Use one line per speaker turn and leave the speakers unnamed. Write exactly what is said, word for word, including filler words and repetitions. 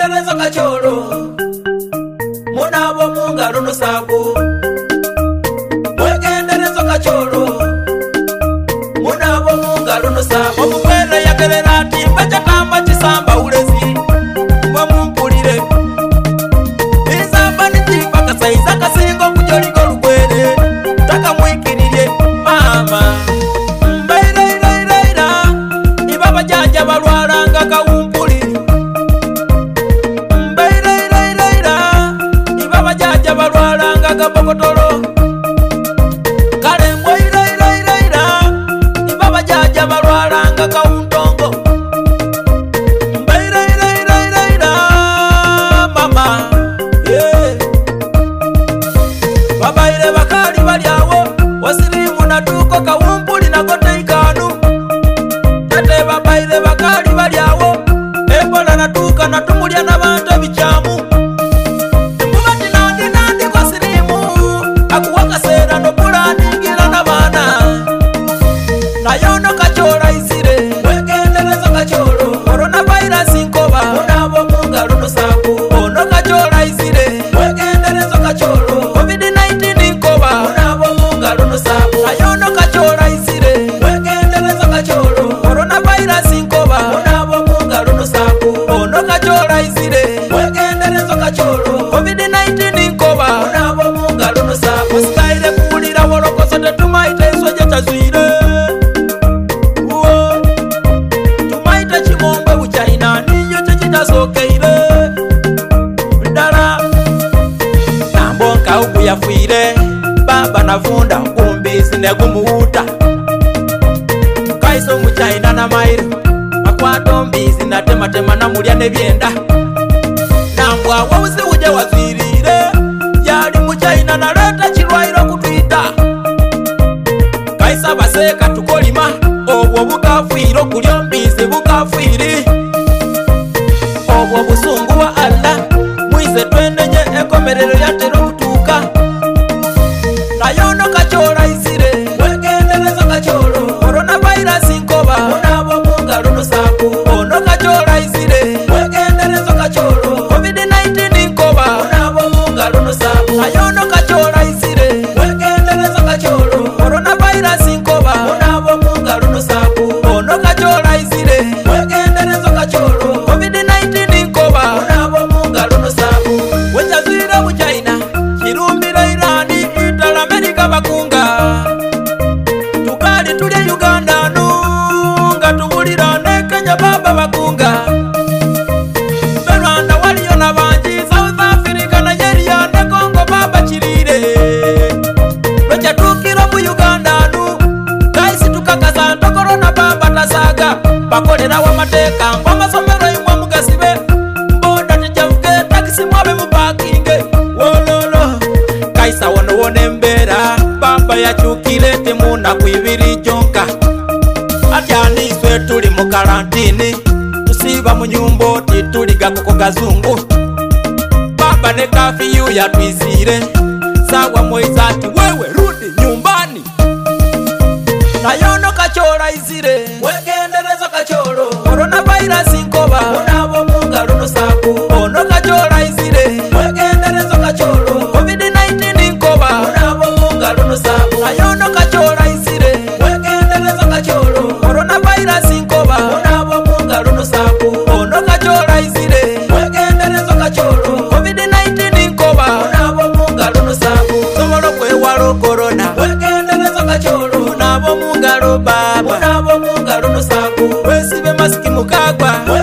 Wegendereza kachoro Munabo mungaro nusaku Wegendereza kachoro Munabo mungaro nusaku Omukwele yagerera ati mbacha tamba chisamba ulezi Mwamumpulire Izamba nitipa kasaiza kasingo kujoliko lukwele Taka mwikiriye mama Mbaira ira ira ira Ibaba jaja balwaranga kawumpuli Mbaira ira ira ira Ibaba jaja balwaranga kabokotolo Kale mbaira ira ira ira Ibaba jaja balwaranga kawuntongo Mbaira ira ira ira ira Mama Yeah Babaire bakali balyawo Wasirimu na tuko kawumpuli na kote ikanu Tate babaire bakali balyawo Ebola na tuka na tumulya na bantu bichamu Mbubati nandi nandi kwa sirimu Akuwaka sera no pulani ngira na bana Na yono kachora isire Wegendereza kachoro Coronavirus inkoba Munabo mungaro nusaku Ono kachora isire Wegendereza kachoro covid nineteen inkoba Munabo mungaro nusaku Na yono kachora isire Wegendereza kachoro Coronavirus inkoba Munabo mungaro nusaku Ono kachora isire Wegendereza kachoro covid nineteen inkoba Munabo mungaro nusaku Sikaire kuulira wolokoso tetumaita iswaje tazwire Uo Tumaita chimombe uchaina niyo chechitasokeire Ndara Nambonka uku yafuire Baba navunda kumbizi negumuuta Kaiso muchaina na mairu Makwato mbizi na tema tema na mulia nebienda Nambwa wawuzi uje wazirire Yali muchaina na leta chirwairo kutuita Kaisa baseka tukolima Obwo bukafuiro kulyo mbizi bukafuiri Obwo busungu wa Allah Mwize twenenye ekomerero yatero kutuka Na yono kachora isire Wegendereza kachoro Coronavirus inkoba Munabo mungaro nusaku Ono kachora isire Wegendereza kachoro covid nineteen inkoba Munabo mungaro nusaku Na yono kachora isire Wegendereza kachoro Coronavirus inkoba Munabo mungaro nusaku Ono kachora isire Wegendereza kachoro covid nineteen inkoba Munabo mungaro nusaku Wechazira muchaina Chirumbira Irani Itala Amerika bakunga Tukali tulya Uganda nunga Tubulira ne Kenya baba bakunga Rwanda waliyo na banji South Africa Nigeria ne Congo baba chirire Wecha tukira mu Uganda nu Kaisi tukakasa Corona baba tasaga Bakolera wa mateka Ngoma somero imwa mugasibe Mboda tijavuke Takisi mwabe mupakinge Wololo Kaisa wono wone mbera Baba ya chukile temuna kuibiri jonka Atyani iswe tuli mu karantini Tusiba mu nyumbo tituliga kuko gazungu Baba ne kafiyu ya tuizire Sawa moizati wewe rudi nyumbani Na yono kachora izire Wegendereza kachoro Coronavirus inkoba Munabo mungaro nusaku Ono kachora izire Wegendereza kachoro covid nineteen inkoba Munabo mungaro nusaku Na yono kachora izire Wegendereza kachoro Coronavirus inkoba Munabo mungaro nusaku Ono kachora izire Wegendereza kachoro covid nineteen inkoba Munabo mungaro nusaku Somolo kwe walo corona Wegendereza kachoro Munabo mungaro baba Munabo mungaro nusaku Wesibe masiki mukagwa